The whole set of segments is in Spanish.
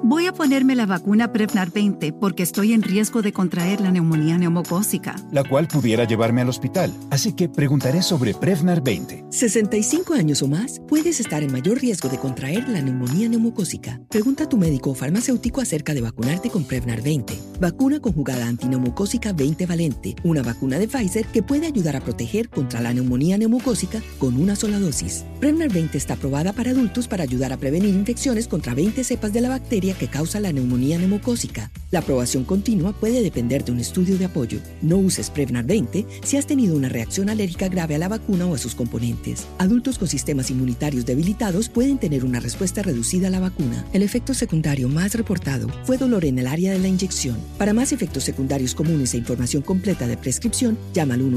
Voy a ponerme la vacuna Prevnar 20 porque estoy en riesgo de contraer la neumonía neumocócica, la cual pudiera llevarme al hospital. Así que preguntaré sobre Prevnar 20. 65 años o más, puedes estar en mayor riesgo de contraer la neumonía neumocócica. Pregunta a tu médico o farmacéutico acerca de vacunarte con Prevnar 20. Vacuna conjugada antineumocócica 20 valente, una vacuna de Pfizer que puede ayudar a proteger contra la neumonía neumocócica con una sola dosis. Prevnar 20 está aprobada para adultos para ayudar a prevenir infecciones contra 20 cepas de la bacteria que causa la neumonía neumocócica. La aprobación continua puede depender de un estudio de apoyo. No uses Prevnar 20 si has tenido una reacción alérgica grave a la vacuna o a sus componentes. Adultos con sistemas inmunitarios debilitados pueden tener una respuesta reducida a la vacuna. El efecto secundario más reportado fue dolor en el área de la inyección. Para más efectos secundarios comunes e información completa de prescripción, llama al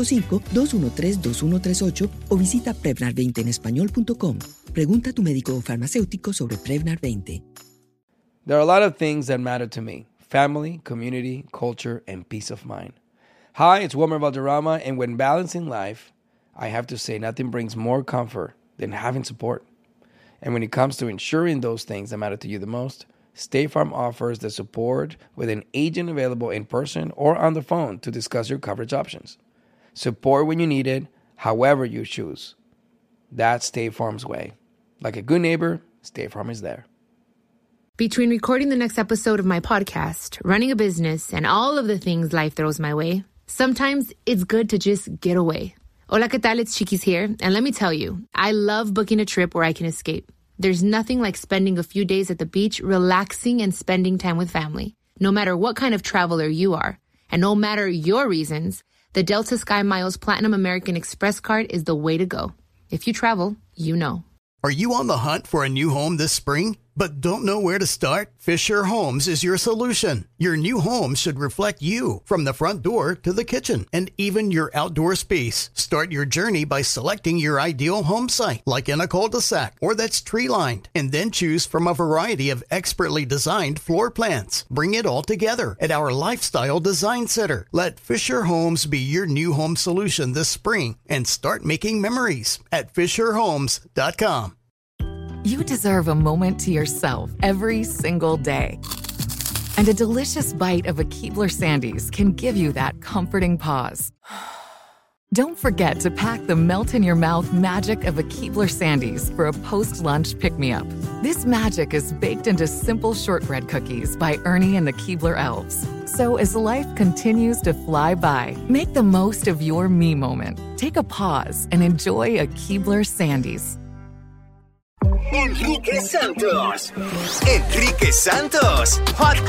1-855-213-2138 o visita Prevnar20enespañol.com. Pregunta a tu médico o farmacéutico sobre Prevnar 20. There are a lot of things that matter to me: family, community, culture, and peace of mind. Hi, it's Wilmer Valderrama, and when balancing life, I have to say nothing brings more comfort than having support. And when it comes to ensuring those things that matter to you the most, State Farm offers the support with an agent available in person or on the phone to discuss your coverage options. Support when you need it, however you choose. That's State Farm's way. Like a good neighbor, State Farm is there. Between recording the next episode of my podcast, running a business, and all of the things life throws my way, sometimes it's good to just get away. Hola, ¿qué tal? It's Chiquis here. And let me tell you, I love booking a trip where I can escape. There's nothing like spending a few days at the beach, relaxing and spending time with family. No matter what kind of traveler you are, and no matter your reasons, the Delta Sky Miles Platinum American Express card is the way to go. If you travel, you know. Are you on the hunt for a new home this spring, but don't know where to start? Fisher Homes is your solution. Your new home should reflect you, from the front door to the kitchen, and even your outdoor space. Start your journey by selecting your ideal home site, like in a cul-de-sac or that's tree-lined, and then choose from a variety of expertly designed floor plans. Bring it all together at our Lifestyle Design Center. Let Fisher Homes be your new home solution this spring and start making memories at FisherHomes.com. You deserve a moment to yourself every single day. And a delicious bite of a Keebler Sandies can give you that comforting pause. Don't forget to pack the melt-in-your-mouth magic of a Keebler Sandies for a post-lunch pick-me-up. This magic is baked into simple shortbread cookies by Ernie and the Keebler Elves. So as life continues to fly by, make the most of your me moment. Take a pause and enjoy a Keebler Sandies. Enrique Santos. Enrique Santos.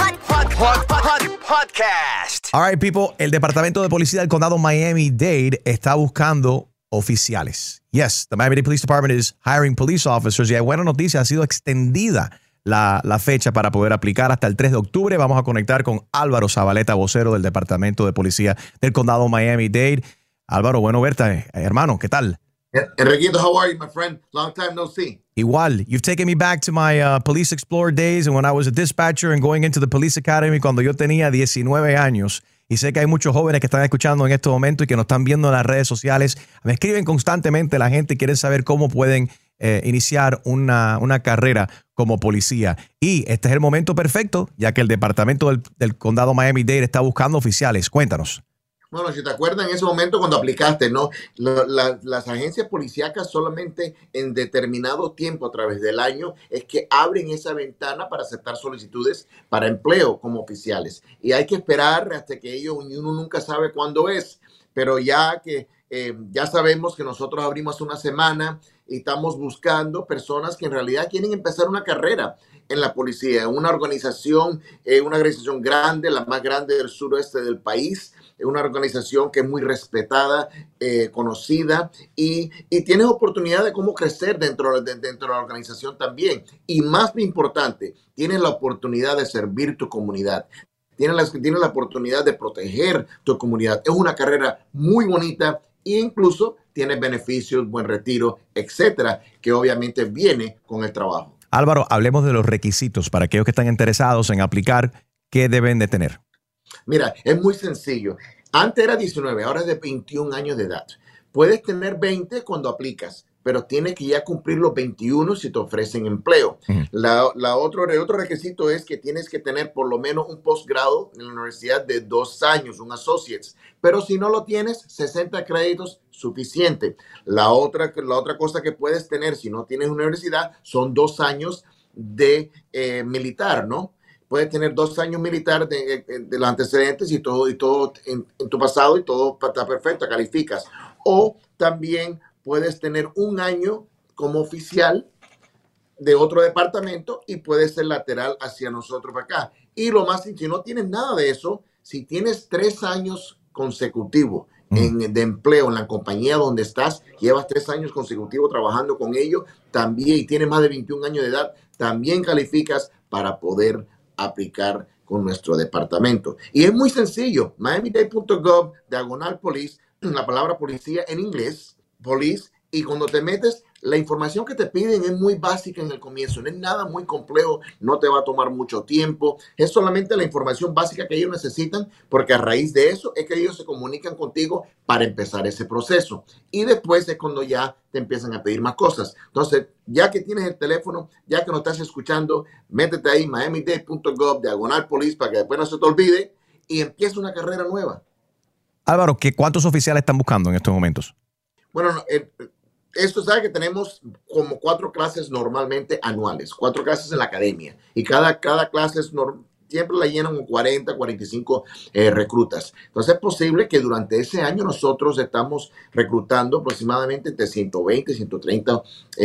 Podcast. All right, people. El Departamento de Policía del Condado Miami-Dade está buscando oficiales. Yes, the Miami-Dade Police Department is hiring police officers. Y hay buena noticia, ha sido extendida la fecha para poder aplicar hasta el 3 de octubre. Vamos a conectar con Álvaro Zabaleta, vocero del Departamento de Policía del Condado Miami-Dade. Álvaro, bueno verte, hermano. ¿Qué tal? Enriquito, how are you, my friend? Long time no see. Igual. You've taken me back to my Police Explorer days and when I was a dispatcher and going into the Police Academy cuando yo tenía 19 años. Y sé que hay muchos jóvenes que están escuchando en este momento y que nos están viendo en las redes sociales. Me escriben constantemente la gente y quieren saber cómo pueden iniciar una carrera como policía. Y este es el momento perfecto, ya que el Departamento del Condado Miami-Dade está buscando oficiales. Cuéntanos. Bueno, si te acuerdas en ese momento cuando aplicaste, ¿no? Las agencias policíacas solamente en determinado tiempo a través del año es que abren esa ventana para aceptar solicitudes para empleo como oficiales. Y hay que esperar hasta que uno nunca sabe cuándo es, pero ya que ya sabemos que nosotros abrimos una semana y estamos buscando personas que en realidad quieren empezar una carrera en la policía, una organización grande, la más grande del suroeste del país. Es una organización que es muy respetada, conocida y tienes oportunidad de cómo crecer dentro de la organización también. Y más importante, tienes la oportunidad de servir tu comunidad. Tienes la oportunidad de proteger tu comunidad. Es una carrera muy bonita e incluso tienes beneficios, buen retiro, etcétera, que obviamente viene con el trabajo. Álvaro, hablemos de los requisitos para aquellos que están interesados en aplicar. ¿Qué deben de tener? Mira, es muy sencillo. Antes era 19, ahora es de 21 años de edad. Puedes tener 20 cuando aplicas, pero tienes que ya cumplir los 21 si te ofrecen empleo. El otro requisito es que tienes que tener por lo menos un posgrado en la universidad de 2 años, un associate's, pero si no lo tienes, 60 créditos suficiente. La otra cosa que puedes tener si no tienes universidad son 2 años de militar, ¿no? Puedes tener 2 años militar de los antecedentes y todo en tu pasado y todo está perfecto, calificas. O también puedes tener 1 año como oficial de otro departamento y puedes ser lateral hacia nosotros para acá. Y lo más, si no tienes nada de eso, si tienes 3 años consecutivos de empleo en la compañía donde estás, llevas 3 años consecutivos trabajando con ellos, también, y tienes más de 21 años de edad, también calificas para poder aplicar con nuestro departamento. Y es muy sencillo, miamidade.gov/police, la palabra policía en inglés, police, y cuando te metes, la información que te piden es muy básica en el comienzo, no es nada muy complejo, no te va a tomar mucho tiempo, es solamente la información básica que ellos necesitan, porque a raíz de eso es que ellos se comunican contigo para empezar ese proceso. Y después es cuando ya te empiezan a pedir más cosas. Entonces, ya que tienes el teléfono, ya que nos estás escuchando, métete ahí, miamidade.gov/police, para que después no se te olvide y empieza una carrera nueva. Álvaro, ¿cuántos oficiales están buscando en estos momentos? Bueno, esto sabe que tenemos como 4 clases normalmente anuales, 4 clases en la academia, y cada clase siempre la llenan con 40, 45 reclutas. Entonces es posible que durante ese año nosotros estamos reclutando aproximadamente entre 120, 130,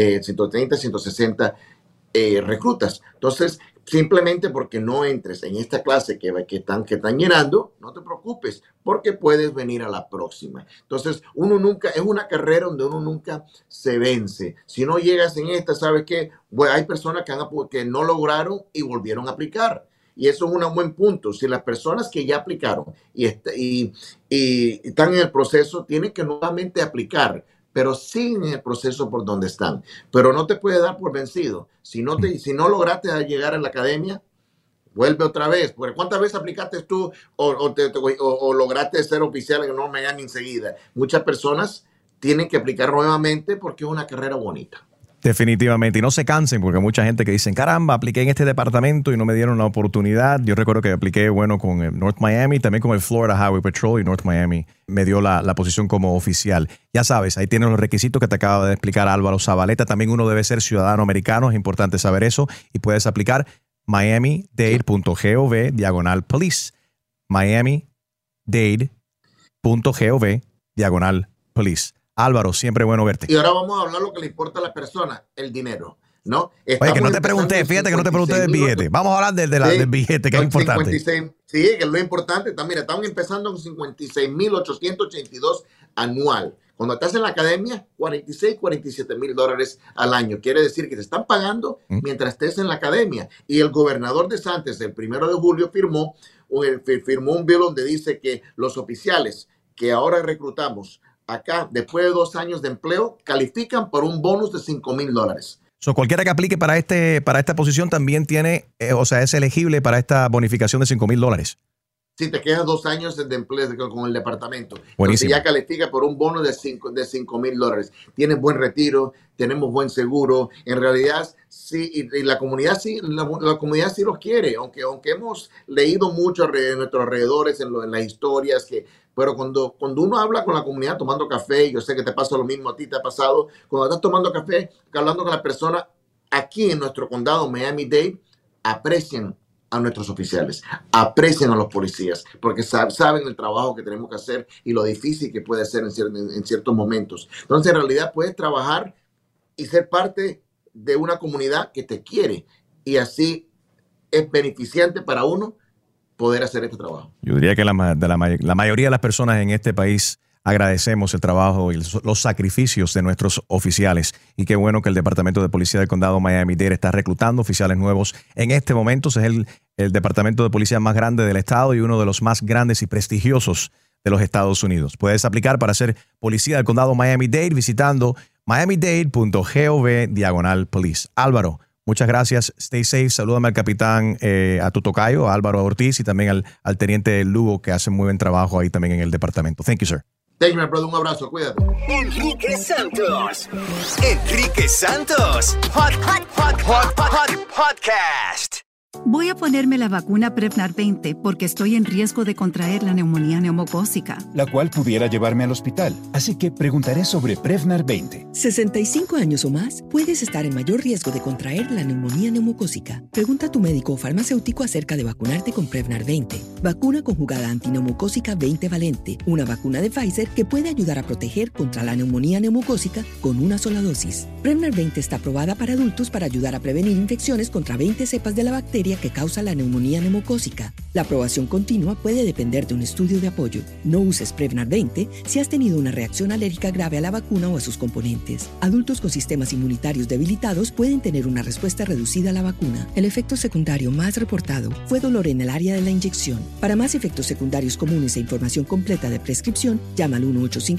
160 reclutas. Entonces, simplemente porque no entres en esta clase que están llenando, no te preocupes, porque puedes venir a la próxima. Entonces, es una carrera donde uno nunca se vence. Si no llegas en esta, ¿sabes qué? Bueno, hay personas que no lograron y volvieron a aplicar. Y eso es un buen punto. Si las personas que ya aplicaron y están en el proceso, tienen que nuevamente aplicar, pero siguen en el proceso por donde están. Pero no te puedes dar por vencido. Si no lograste llegar a la academia, vuelve otra vez. Porque ¿cuántas veces aplicaste tú o lograste ser oficial en North Miami enseguida? Muchas personas tienen que aplicar nuevamente porque es una carrera bonita. Definitivamente, y no se cansen, porque hay mucha gente que dicen, caramba, apliqué en este departamento y no me dieron la oportunidad. Yo recuerdo que apliqué, con el North Miami, también con el Florida Highway Patrol, y North Miami me dio la posición como oficial. Ya sabes, ahí tienes los requisitos que te acaba de explicar Álvaro Zabaleta. También uno debe ser ciudadano americano, es importante saber eso, y puedes aplicar miamidade.gov/police. miamidade.gov/police. Álvaro, siempre bueno verte. Y ahora vamos a hablar lo que le importa a la persona, el dinero, ¿no? Oye, que no te pregunté, fíjate que no te pregunté del billete. Vamos a hablar del billete, que es importante. 56, sí, que es lo importante. Estamos empezando con $56,882 anual. Cuando estás en la academia, $47,000 al año. Quiere decir que te están pagando mientras estés en la academia. Y el gobernador DeSantis, el 1 de julio, firmó un bill donde dice que los oficiales que ahora reclutamos acá, después de 2 años de empleo, califican por un bonus de $5,000. Cualquiera que aplique para esta posición también tiene, es elegible para esta bonificación de $5,000. Si te quedas 2 años de empleo con el departamento, buenísimo. Entonces ya califica por un bono de $5,000. Tienes buen retiro, tenemos buen seguro. En realidad, sí, y la comunidad sí, la comunidad sí los quiere, aunque hemos leído mucho en nuestros alrededores, en las historias, pero cuando uno habla con la comunidad tomando café, yo sé que te pasa lo mismo, a ti te ha pasado, cuando estás tomando café, hablando con la persona, aquí en nuestro condado, Miami-Dade, aprecian a nuestros oficiales, aprecian a los policías, porque saben el trabajo que tenemos que hacer y lo difícil que puede ser en ciertos momentos. Entonces, en realidad, puedes trabajar y ser parte de una comunidad que te quiere, y así es beneficiante para uno poder hacer este trabajo. Yo diría que la mayoría de las personas en este país agradecemos el trabajo y los sacrificios de nuestros oficiales, y qué bueno que el Departamento de Policía del Condado Miami-Dade está reclutando oficiales nuevos. En este momento es el departamento de policía más grande del estado y uno de los más grandes y prestigiosos de los Estados Unidos. Puedes aplicar para ser policía del Condado Miami-Dade visitando miamidade.gov/police. Álvaro, muchas gracias. Stay safe. Salúdame al capitán, a tu tocayo, a Álvaro Ortiz, y también al teniente Lugo, que hace muy buen trabajo ahí también en el departamento. Thank you, sir. Thank you, my brother. Un abrazo. Cuídate. Enrique Santos. Enrique Santos. Podcast. Voy a ponerme la vacuna Prevnar 20 porque estoy en riesgo de contraer la neumonía neumocócica, la cual pudiera llevarme al hospital. Así que preguntaré sobre Prevnar 20. 65 años o más, puedes estar en mayor riesgo de contraer la neumonía neumocócica. Pregunta a tu médico o farmacéutico acerca de vacunarte con Prevnar 20. Vacuna conjugada antineumocócica 20 valente, una vacuna de Pfizer que puede ayudar a proteger contra la neumonía neumocócica con una sola dosis. Prevnar 20 está aprobada para adultos para ayudar a prevenir infecciones contra 20 cepas de la bacteria que causa la neumonía neumocócica. La aprobación continua puede depender de un estudio de apoyo. No uses Prevnar 20 si has tenido una reacción alérgica grave a la vacuna o a sus componentes. Adultos con sistemas inmunitarios debilitados pueden tener una respuesta reducida a la vacuna. El efecto secundario más reportado fue dolor en el área de la inyección. Para más efectos secundarios comunes e información completa de prescripción, llama al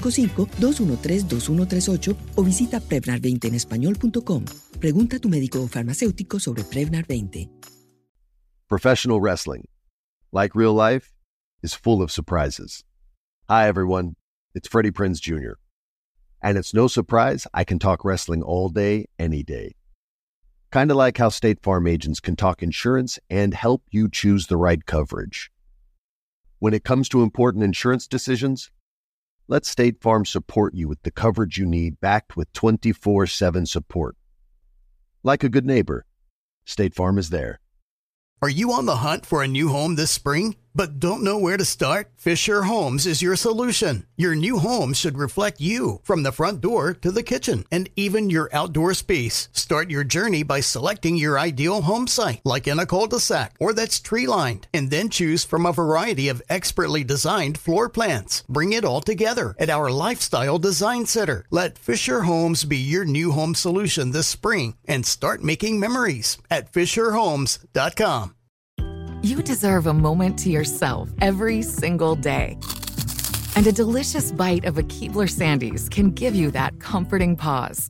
1-855-213-2138 o visita Prevnar20enespañol.com. Pregunta a tu médico o farmacéutico sobre Prevnar 20. Professional wrestling, like real life, is full of surprises. Hi, everyone. It's Freddie Prinze Jr. And it's no surprise I can talk wrestling all day, any day. Kind of like how State Farm agents can talk insurance and help you choose the right coverage. When it comes to important insurance decisions, let State Farm support you with the coverage you need, backed with 24/7 support. Like a good neighbor, State Farm is there. Are you on the hunt for a new home this spring, but don't know where to start? Fisher Homes is your solution. Your new home should reflect you, from the front door to the kitchen and even your outdoor space. Start your journey by selecting your ideal home site, like in a cul-de-sac or that's tree-lined, and then choose from a variety of expertly designed floor plans. Bring it all together at our Lifestyle Design Center. Let Fisher Homes be your new home solution this spring and start making memories at FisherHomes.com. You deserve a moment to yourself every single day. And a delicious bite of a Keebler Sandies can give you that comforting pause.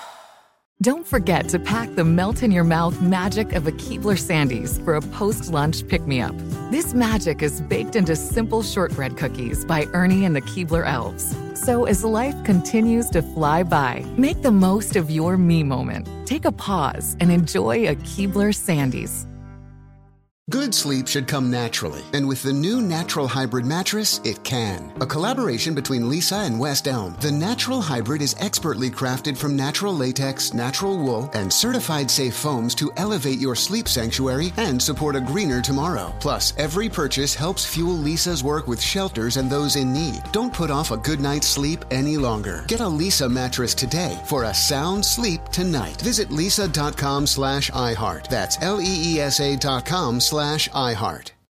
Don't forget to pack the melt-in-your-mouth magic of a Keebler Sandies for a post-lunch pick-me-up. This magic is baked into simple shortbread cookies by Ernie and the Keebler Elves. So as life continues to fly by, make the most of your me moment. Take a pause and enjoy a Keebler Sandies. Good sleep should come naturally, and with the new Natural Hybrid mattress, it can. A collaboration between Lisa and West Elm, the Natural Hybrid is expertly crafted from natural latex, natural wool, and certified safe foams to elevate your sleep sanctuary and support a greener tomorrow. Plus, every purchase helps fuel Lisa's work with shelters and those in need. Don't put off a good night's sleep any longer. Get a Lisa mattress today for a sound sleep tonight. Visit lisa.com/iHeart. That's LEESA.com/iHeart.